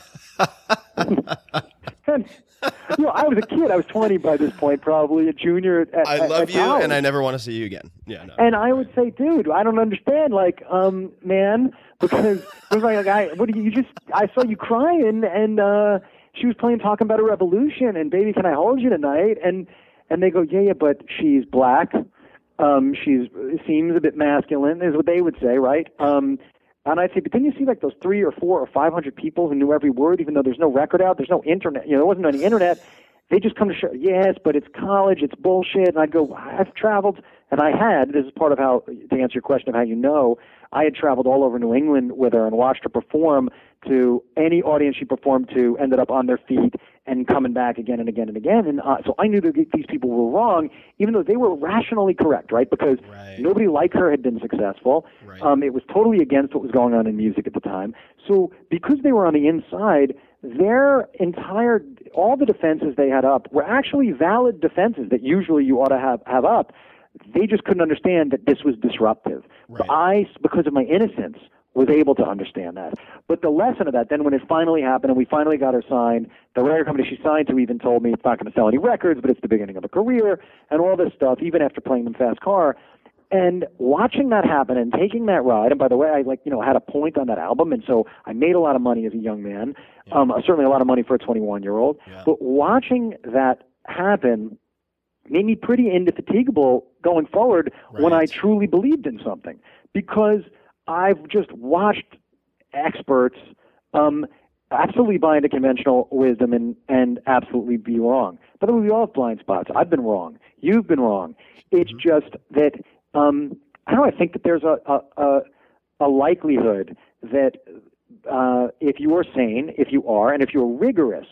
And, I was a kid. I was 20 by this point, probably a junior at I love you, college. and I never want to see you again. Yeah, no. And I would say, "Dude, I don't understand, man, because it was like, I saw you crying, and she was talking about a revolution, and baby, can I hold you tonight?" And they go, yeah, but she's black. She seems a bit masculine, is what they would say, right? And I'd say, but didn't you see like those 300 or 400 or 500 people who knew every word, even though there's no record out, there's no internet, there wasn't any internet. They just come to show, yes, but it's college, it's bullshit. And I'd go, I've traveled, and this is part of how, to answer your question of how I had traveled all over New England with her and watched her perform to any audience she performed to, ended up on their feet and coming back again and again and again. And so I knew that these people were wrong, even though they were rationally correct, right? Because nobody like her had been successful. Right. It was totally against what was going on in music at the time. So because they were on the inside, all the defenses they had up were actually valid defenses that usually you ought to have up. They just couldn't understand that this was disruptive. Right. So I, because of my innocence, was able to understand that. But the lesson of that, then when it finally happened and we finally got her signed, the record company she signed to even told me it's not going to sell any records, but it's the beginning of a career and all this stuff, even after playing them Fast Car. And watching that happen and taking that ride, and by the way, I had a point on that album, and so I made a lot of money as a young man, certainly a lot of money for a 21-year-old. Yeah. But watching that happen made me pretty indefatigable going forward when I truly believed in something, because I've just watched experts absolutely buy into conventional wisdom and absolutely be wrong. By the way, we all have blind spots. I've been wrong. You've been wrong. It's just that I don't know. I think that there's a likelihood that if you are sane, if you are, and if you're rigorous,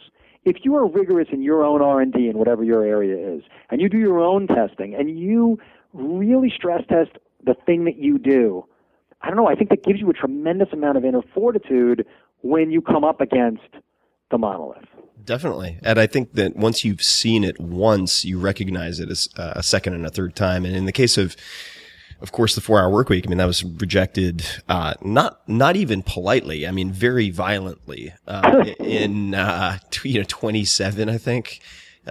in your own R&D in whatever your area is, and you do your own testing, and you really stress test the thing that you do, I don't know, I think that gives you a tremendous amount of inner fortitude when you come up against the monolith. Definitely. And I think that once you've seen it once, you recognize it as a second and a third time. And in the case of course, the 4-Hour Workweek, I mean, that was rejected, not even politely. I mean, very violently, in 27, I think,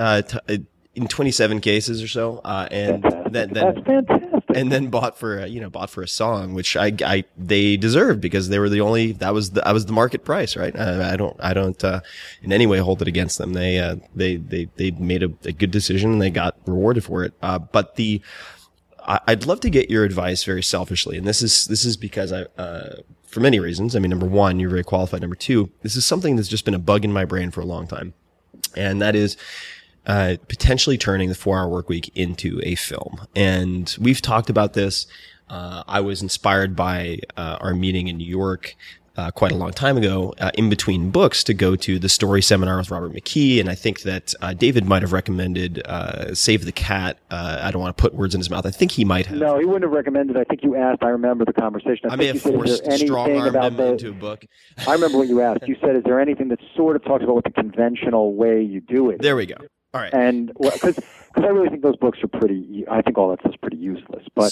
in 27 cases or so. And that's fantastic. And then bought for a song, which they deserved because they were that was the market price, right? I don't in any way hold it against them. They made a good decision and they got rewarded for it. But I'd love to get your advice very selfishly. And this is because for many reasons. I mean, number one, you're very qualified. Number two, this is something that's just been a bug in my brain for a long time. And that is, potentially turning the 4-Hour Workweek into a film. And we've talked about this. I was inspired by our meeting in New York quite a long time ago, in between books, to go to the story seminar with Robert McKee. And I think that David might have recommended Save the Cat. I don't want to put words in his mouth. I think he might have. No, he wouldn't have recommended. I think you asked. I remember the conversation. I may have forced strong-armed him into a book. I remember what you asked. You said, is there anything that sort of talks about what the conventional way you do it? There we go. All right. And because I really think those books are pretty. I think all that stuff's pretty useless. But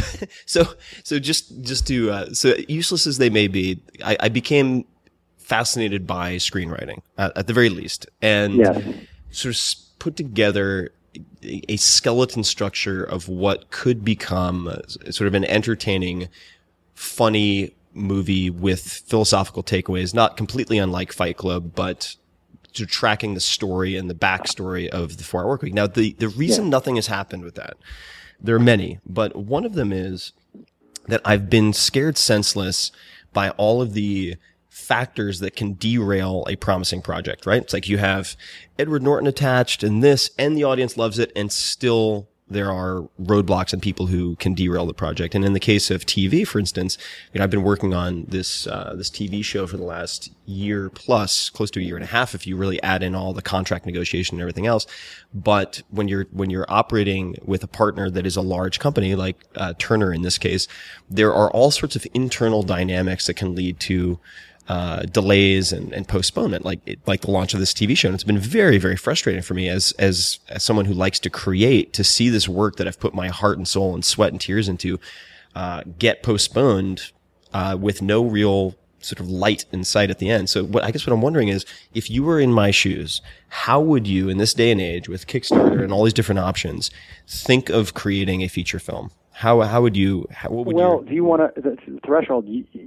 so just to so useless as they may be, I became fascinated by screenwriting at the very least, and sort of put together a skeleton structure of what could become sort of an entertaining, funny movie with philosophical takeaways, not completely unlike Fight Club, but to tracking the story and the backstory of the 4-Hour Workweek. Now, the reason nothing has happened with that, there are many, but one of them is that I've been scared senseless by all of the factors that can derail a promising project, right? It's like you have Edward Norton attached and this, and the audience loves it, and still there are roadblocks and people who can derail the project. And in the case of TV, for instance, I've been working on this TV show for the last year plus, close to a year and a half, if you really add in all the contract negotiation and everything else. But when you're operating with a partner that is a large company, like Turner in this case, there are all sorts of internal dynamics that can lead to delays and postponement, like the launch of this TV show. And it's been very, very frustrating for me as someone who likes to create, to see this work that I've put my heart and soul and sweat and tears into, get postponed, with no real sort of light in sight at the end. So I guess what I'm wondering is, if you were in my shoes, how would you, in this day and age with Kickstarter and all these different options, think of creating a feature film? What would you? Do you want to, the threshold,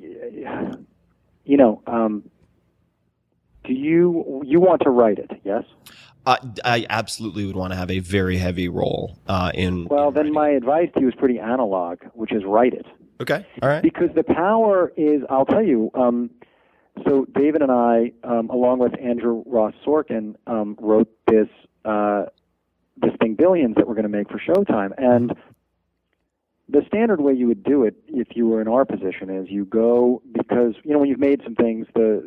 do you want to write it? Yes. I absolutely would want to have a very heavy role in. Well, then my advice to you is pretty analog, which is write it. Okay. All right. Because the power is, I'll tell you. So David and I, along with Andrew Ross Sorkin, wrote this thing Billions that we're going to make for Showtime, and the standard way you would do it, if you were in our position, is you go, because when you've made some things,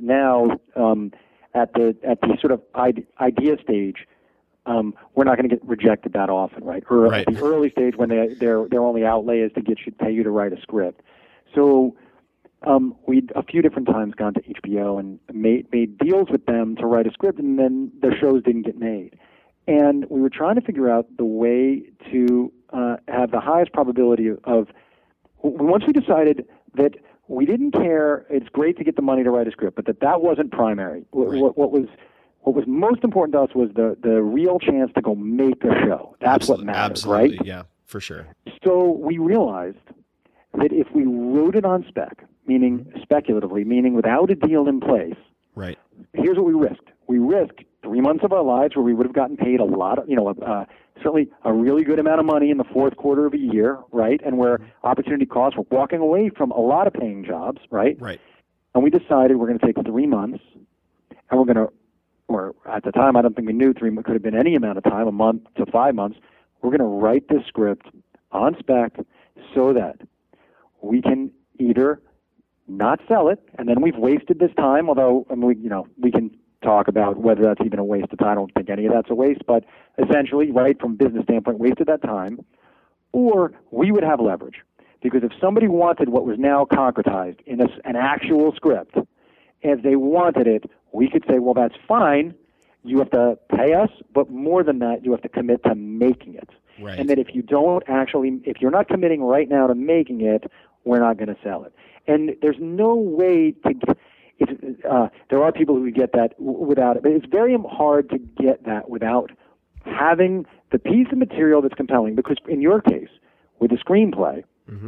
at the sort of idea stage, we're not going to get rejected that often, right? Or right. At the early stage, when their only outlay is to pay you to write a script. So we'd a few different times gone to HBO and made deals with them to write a script, and then their shows didn't get made. And we were trying to figure out the way to have the highest probability of. Once we decided that we didn't care, it's great to get the money to write a script, but that wasn't primary. Right. What was most important to us was the real chance to go make a show. That's what mattered, absolutely, right? Yeah, for sure. So we realized that if we wrote it on spec, meaning speculatively, meaning without a deal in place, right. Here's what we risked. We risked 3 months of our lives where we would have gotten paid a lot of, certainly a really good amount of money in the fourth quarter of a year, right? And where opportunity costs, we're walking away from a lot of paying jobs, right? Right. And we decided we're going to take 3 months, and we're going to, or at the time, I don't think we knew 3 months could have been any amount of time, a month to 5 months. we're going to write this script on spec so that we can either not sell it, and then we've wasted this time, although we can talk about whether that's even a waste of time. I don't think any of that's a waste, but essentially, right, from a business standpoint, wasted that time, or we would have leverage. Because if somebody wanted what was now concretized in an actual script, if they wanted it, we could say, well, that's fine. You have to pay us, but more than that, you have to commit to making it. Right. And that if you're not committing right now to making it, we're not going to sell it. And there's no way to, there are people who get that without it, but it's very hard to get that without having the piece of material that's compelling. Because in your case, with a screenplay,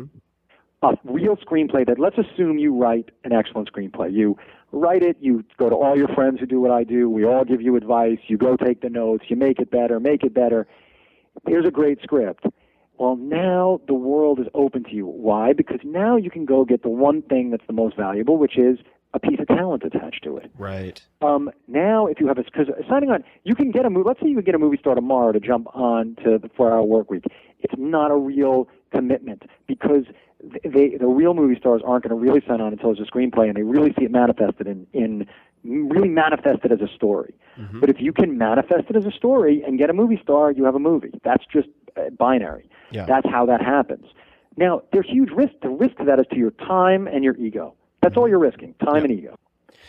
a real screenplay that, let's assume you write an excellent screenplay. You write it, you go to all your friends who do what I do, we all give you advice, you go take the notes, you make it better. Here's a great script. Well, now the world is open to you. Why? Because now you can go get the one thing that's the most valuable, which is a piece of talent attached to it. Right. Now, if you have because signing on, you can get a movie. Let's say you could get a movie star tomorrow to jump on to the 4-hour work week. It's not a real commitment because the real movie stars aren't going to really sign on until it's a screenplay, and they really see it manifested really manifested as a story. Mm-hmm. But if you can manifest it as a story and get a movie star, you have a movie. That's just binary. Yeah. That's how that happens. Now, there's huge risk. The risk to that is to your time and your ego. That's all you're risking, time and ego.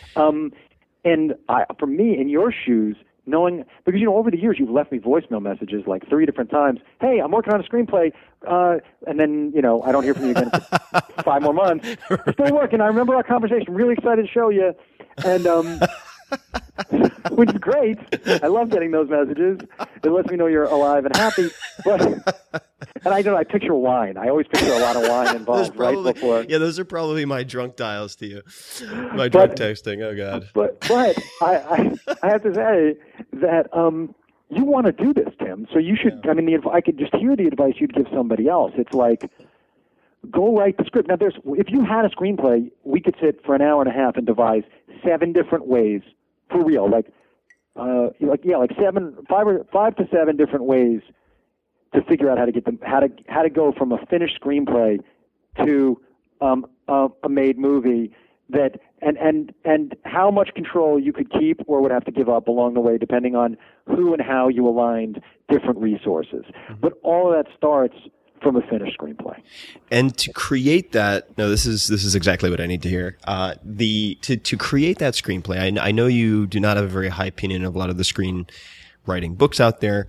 And for me, in your shoes, knowing, because, over the years you've left me voicemail messages like 3 different times. Hey, I'm working on a screenplay. And then, I don't hear from you again for 5 more months. Still working. I remember our conversation. Really excited to show you. And, which is great. I love getting those messages. It lets me know you're alive and happy. But, and I picture wine. I always picture a lot of wine involved right before. Yeah, those are probably my drunk dials to you. My drunk texting. Oh, God. But I have to say that you want to do this, Tim. So you should, I could just hear the advice you'd give somebody else. It's like, go write the script. Now, if you had a screenplay, we could sit for an hour and a half and devise 7 different ways, for real, 5 to 7 different ways to figure out how to get them, how to go from a finished screenplay to a made movie that and how much control you could keep or would have to give up along the way, depending on who and how you aligned different resources. Mm-hmm. But all of that starts from a finished screenplay. And to create that, this is exactly what I need to hear. To create that screenplay, I know you do not have a very high opinion of a lot of the screenwriting books out there.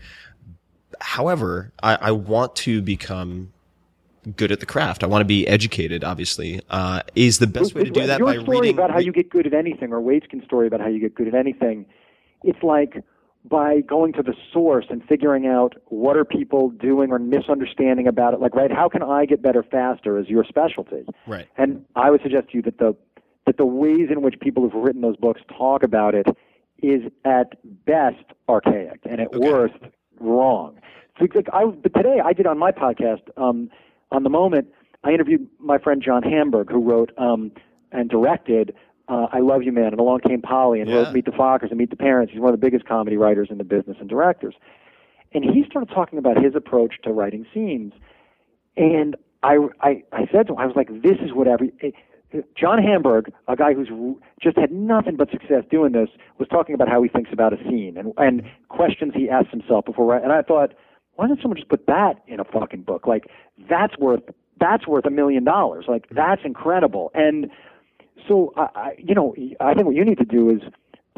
However, I want to become good at the craft. I want to be educated, obviously. Is the best way to do that by reading? Your story about how you get good at anything, or Waitkin's story about how you get good at anything, it's like by going to the source and figuring out what are people doing or misunderstanding about it. Like, right, how can I get better faster is your specialty. Right. And I would suggest to you that the ways in which people who've written those books talk about it is at best archaic and at worst wrong. So, but today I did on my podcast, on The Moment, I interviewed my friend John Hamburg, who wrote and directed I Love You, Man, and Along Came Polly, and wrote Meet the Fockers and Meet the Parents. He's one of the biggest comedy writers in the business and directors. And he started talking about his approach to writing scenes. And I said to him, I was like, this is what John Hamburg, a guy who's just had nothing but success doing this, was talking about how he thinks about a scene and questions he asks himself before writing. And I thought, why doesn't someone just put that in a fucking book? Like, that's worth $1 million. Like, that's incredible. And so, I think what you need to do is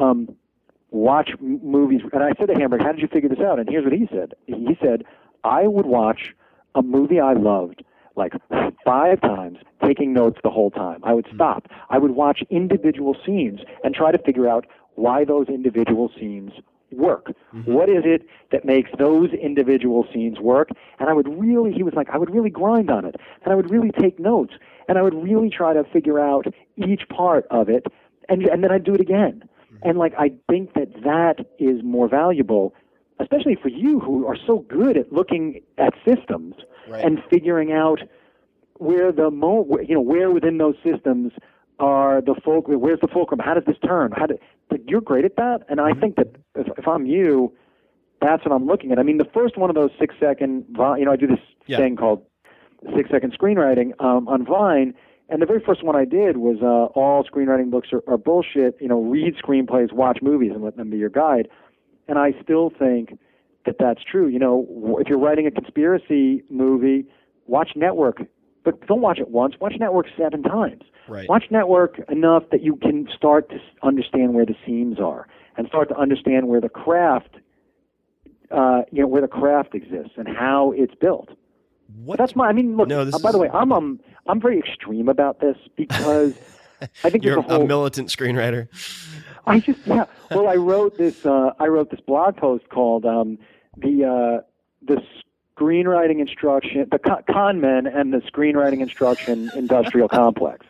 watch movies. And I said to Hamburg, how did you figure this out? And here's what he said. He said, I would watch a movie I loved like 5 times, taking notes the whole time. I would stop. I would watch individual scenes and try to figure out why those individual scenes work. Mm-hmm. What is it that makes those individual scenes work? And I would really grind on it. And I would really take notes. And I would really try to figure out each part of it. And then I'd do it again. Mm-hmm. And I think that is more valuable, especially for you who are so good at looking at systems and figuring out where where within those systems are the fulcrum. Where's the fulcrum? How does this turn? You're great at that, and I think that if I'm you, that's what I'm looking at. I mean, the first one of those 6-second, I do this thing called 6-second screenwriting on Vine, and the very first one I did was all screenwriting books are bullshit. Read screenplays, watch movies, and let them be your guide. And I still think that that's true. If you're writing a conspiracy movie, watch Network, but don't watch it once. Watch Network 7 times. Right. Watch Network enough that you can start to understand where the seams are and start to understand where the craft, where the craft exists and how it's built. What? That's my. I mean, look. No, by the way, I'm very extreme about this because I think you're there's a whole militant screenwriter. Well, I wrote this blog post called the screenwriting instruction, the con men and the screenwriting instruction industrial complex.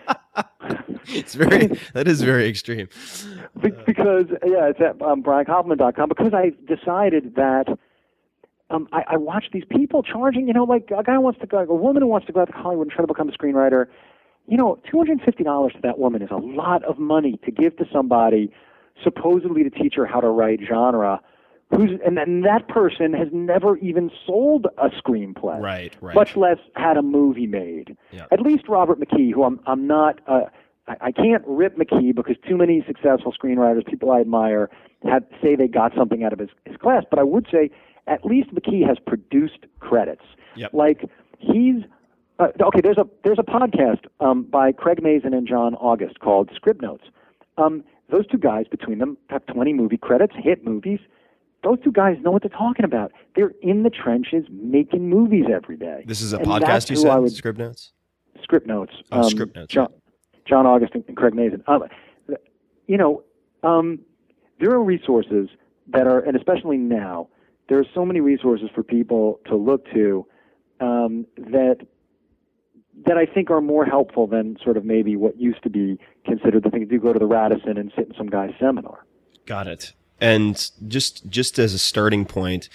That is very extreme. Because it's at BrianKoppelman.com, because I decided that I watch these people charging, like a woman who wants to go out to Hollywood and try to become a screenwriter. $250 to that woman is a lot of money to give to somebody supposedly to teach her how to write genre, and that person has never even sold a screenplay, right. much less had a movie made. Yeah. At least Robert McKee, who I'm not, I can't rip McKee because too many successful screenwriters, people I admire, say they got something out of his class. But I would say at least McKee has produced credits. Yep. Like he's okay. There's a podcast by Craig Mazin and John August called Script Notes. Those two guys, between them, have 20 movie credits, hit movies. Those two guys know what they're talking about. They're in the trenches making movies every day. This is a podcast, you said? Script Notes? Script Notes. Script Notes. John August and Craig Mazin. There are resources that are, and especially now, there are so many resources for people to look to that I think are more helpful than sort of maybe what used to be considered the thing to do, go to the Radisson and sit in some guy's seminar. Got it. And just as a starting point,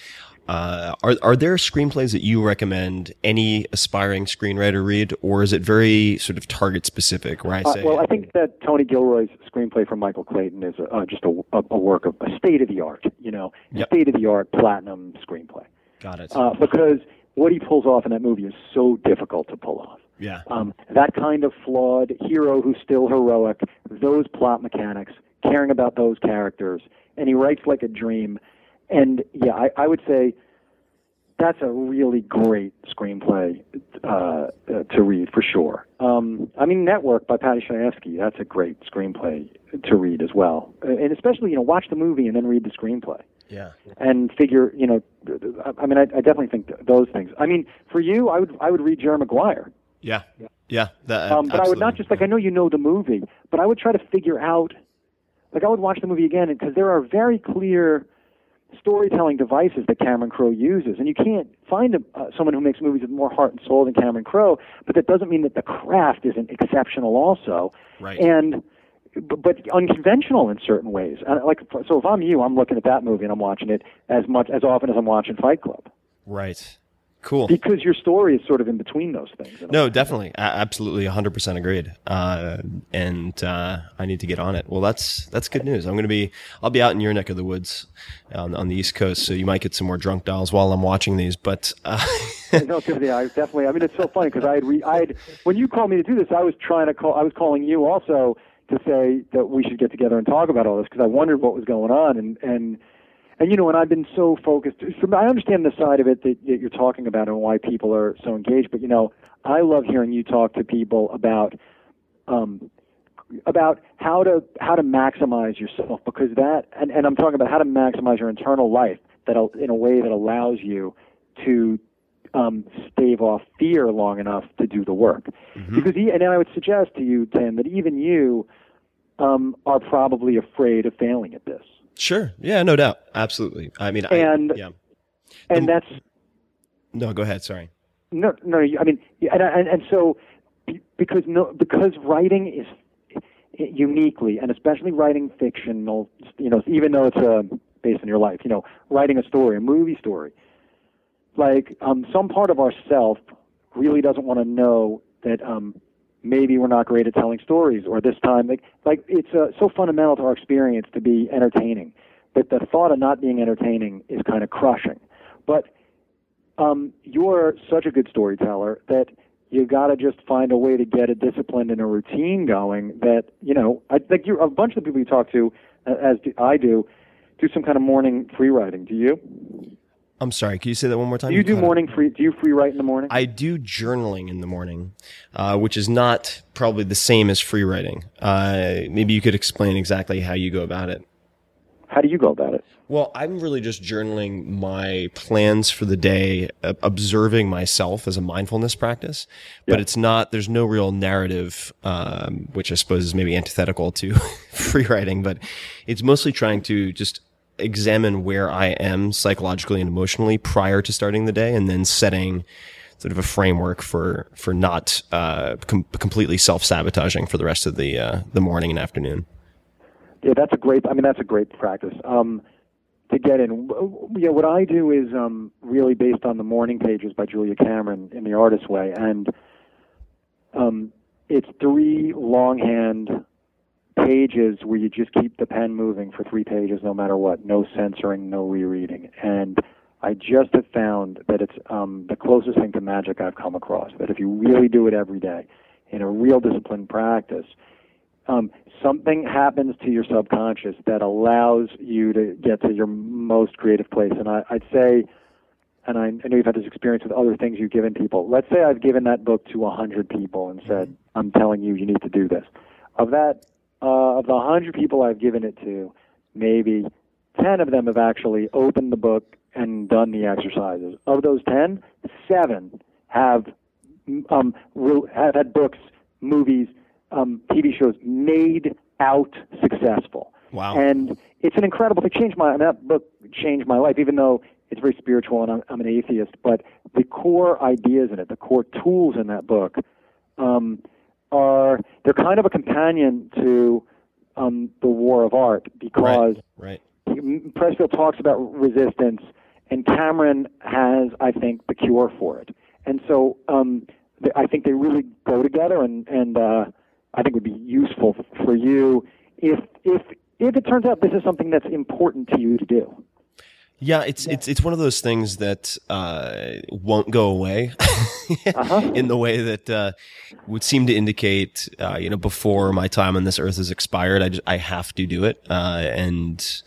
are there screenplays that you recommend any aspiring screenwriter read, or is it very sort of target specific? Where I say, I think that Tony Gilroy's screenplay for Michael Clayton is just a work of a state of the art, state of the art platinum screenplay. Got it. Because what he pulls off in that movie is so difficult to pull off. Yeah. That kind of flawed hero who's still heroic, those plot mechanics, caring about those characters, and he writes like a dream. And I would say that's a really great screenplay to read for sure. Network by Patty Chayefsky, that's a great screenplay to read as well. And especially, watch the movie and then read the screenplay. Yeah. And figure, I definitely think those things. I mean, for you, I would read Jerry Maguire. Yeah. But I would not just, I know you know the movie, but I would try to figure out, I would watch the movie again, because there are very clear storytelling devices that Cameron Crowe uses, and you can't find someone who makes movies with more heart and soul than Cameron Crowe, but that doesn't mean that the craft isn't exceptional also. Right. But unconventional in certain ways. So if I'm you, I'm looking at that movie and I'm watching it as often as I'm watching Fight Club. Right. Cool. Because your story is sort of in between those things. No, definitely. Absolutely 100% agreed. And I need to get on it. Well, that's good news. I'll be out in your neck of the woods on the East Coast, so you might get some more drunk dials while I'm watching these, but No, definitely. I mean, it's so funny because when you called me to do this, I was calling you also to say that we should get together and talk about all this, because I wondered what was going on, and I've been so focused. I understand the side of it that you're talking about and why people are so engaged, but I love hearing you talk to people about how to maximize yourself, because and I'm talking about how to maximize your internal life in a way that allows you to stave off fear long enough to do the work. Mm-hmm. Because and I would suggest to you, Tim, that even you are probably afraid of failing at this. Sure. Yeah, no doubt. Absolutely. I mean, that's. No, go ahead. Sorry. No. I mean, and so because writing is uniquely, and especially writing fictional, even though it's based on your life, writing a story, a movie story, some part of ourself really doesn't want to know that maybe we're not great at telling stories, or this time, it's so fundamental to our experience to be entertaining but the thought of not being entertaining is kind of crushing. But you're such a good storyteller that you got to just find a way to get a discipline and a routine going that, I think a bunch of the people you talk to, I do some kind of morning free writing. Do you? I'm sorry, can you say that one more time? Do you do free write in the morning? I do journaling in the morning, which is not probably the same as free writing. Maybe you could explain exactly how you go about it. How do you go about it? Well, I'm really just journaling my plans for the day, observing myself as a mindfulness practice, but there's no real narrative, which I suppose is maybe antithetical to free writing, but it's mostly trying to just examine where I am psychologically and emotionally prior to starting the day, and then setting sort of a framework for not completely self-sabotaging for the rest of the morning and afternoon. Yeah, that's a great practice. To get in, what I do is really based on the Morning Pages by Julia Cameron in The Artist's Way, and it's 3 longhand pages where you just keep the pen moving for 3 pages no matter what, no censoring, no rereading. And I just have found that it's the closest thing to magic I've come across, that if you really do it every day in a real disciplined practice, something happens to your subconscious that allows you to get to your most creative place. And I'd say, and I know you've had this experience with other things you've given people. Let's say I've given that book to 100 people and said, I'm telling you, you need to do this. Of the 100 people I've given it to, maybe 10 of them have actually opened the book and done the exercises. Of those 10, 7 have had books, movies, TV shows made out successful. Wow. And it's an incredible thing. That book changed my life, even though it's very spiritual and I'm an atheist. But the core ideas in it, the core tools in that book, they're kind of a companion to The War of Art, because right. Pressfield talks about resistance, and Cameron has, I think, the cure for it. And so I think they really go together, and I think would be useful for you if it turns out this is something that's important to you to do. Yeah, it's one of those things that won't go away in the way that would seem to indicate, before my time on this earth is expired, I have to do it, and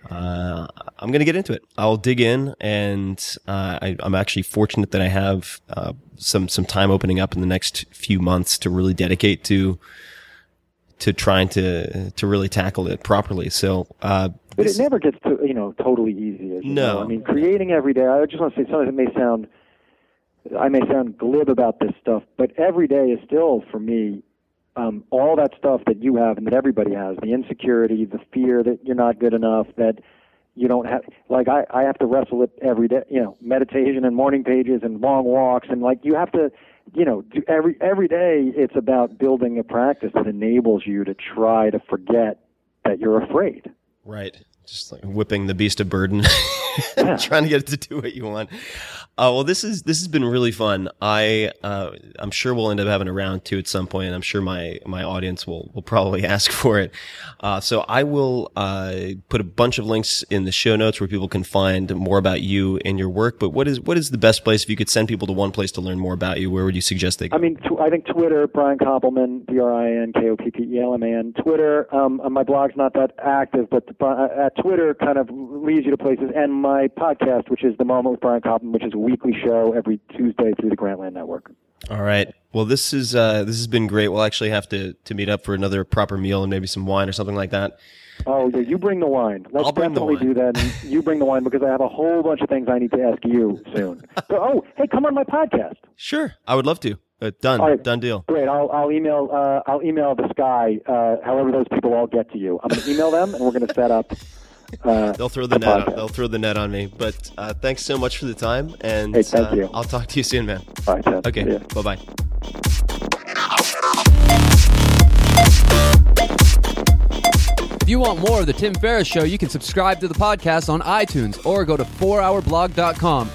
I'm going to get into it. I'll dig in, and I'm actually fortunate that I have some time opening up in the next few months to really dedicate to trying to really tackle it properly. So, but it never gets to totally easy. As you know. I mean, creating every day. I just want to say something that I may sound glib about this stuff, but every day is still for me. All that stuff that you have and that everybody has, the insecurity, the fear that you're not good enough, that you don't have, like I have to wrestle it every day, meditation and Morning Pages and long walks, and like you have to, do every day it's about building a practice that enables you to try to forget that you're afraid. Right. Just like whipping the beast of burden, trying to get it to do what you want. Well, this has been really fun. I'm sure we'll end up having a round 2 at some point, and I'm sure my audience will probably ask for it. So I will put a bunch of links in the show notes where people can find more about you and your work. But what is the best place, if you could send people to one place to learn more about you? Where would you suggest they go? I mean, I think Twitter, Brian Koppelman, BrianKoppelman. Twitter. My blog's not that active, but at Twitter kind of leads you to places, and my podcast, which is The Moment with Brian Koppelman, which is a weekly show every Tuesday through the Grantland Network. All right. Well, this has been great. We'll actually have to meet up for another proper meal and maybe some wine or something like that. Oh, yeah, you bring the wine. Let's definitely do that. And you bring the wine, because I have a whole bunch of things I need to ask you soon. So, hey, come on my podcast. Sure, I would love to. Done. Right. Done deal. Great. I'll email the Sky. However, those people all get to you. I'm going to email them, and we're going to set up. They'll throw the net. They'll throw the net on me. But thanks so much for the time, and hey, thank you. I'll talk to you soon, man. All right, Ted. Okay. Bye bye. If you want more of the Tim Ferriss Show, you can subscribe to the podcast on iTunes or go to 4hourblog.com.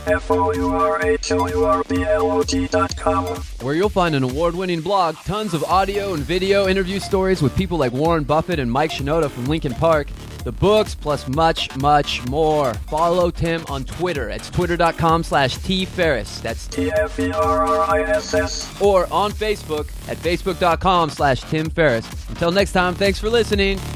FOURHOURBLOG.com, where you'll find an award-winning blog, tons of audio and video interview stories with people like Warren Buffett and Mike Shinoda from Linkin Park, the books, plus much, much more. Follow Tim on Twitter. It's twitter.com/tferriss. That's TFERRISS. Or on Facebook at facebook.com/Tim Ferriss. Until next time, thanks for listening.